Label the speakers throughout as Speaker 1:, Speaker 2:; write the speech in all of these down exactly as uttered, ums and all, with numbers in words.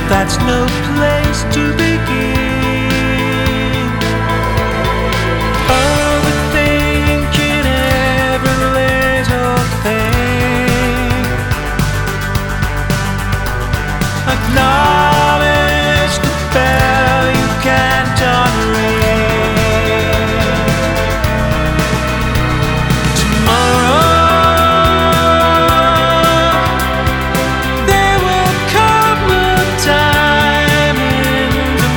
Speaker 1: that's no place to begin. Overthinking every little thing. Acknowledge the bell you can't unring. Tomorrow there will come a time in the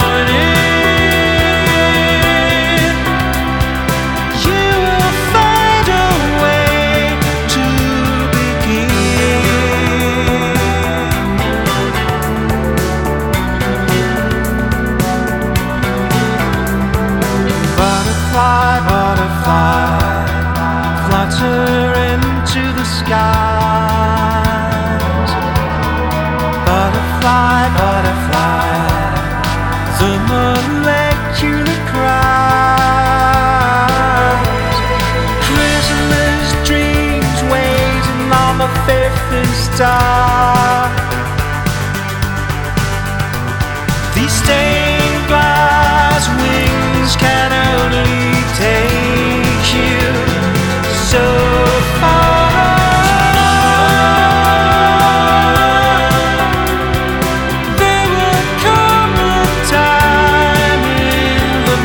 Speaker 1: morning. You will find a way to begin. Butterfly, butterfly, flutter into the skies. Butterfly, butterfly, the molecular cries. Chrysalis dreams waiting on the fifth star. These stained glass wings can only take you so far. There will come a time in the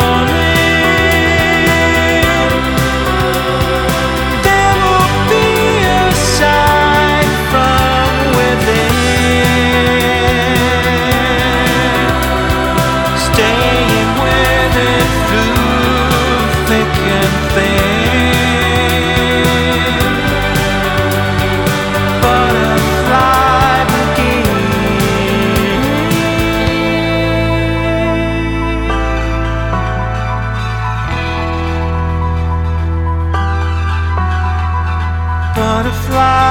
Speaker 1: morning. There will be a sign from within, staying with it through thick and thin. Butterfly begin. Butterfly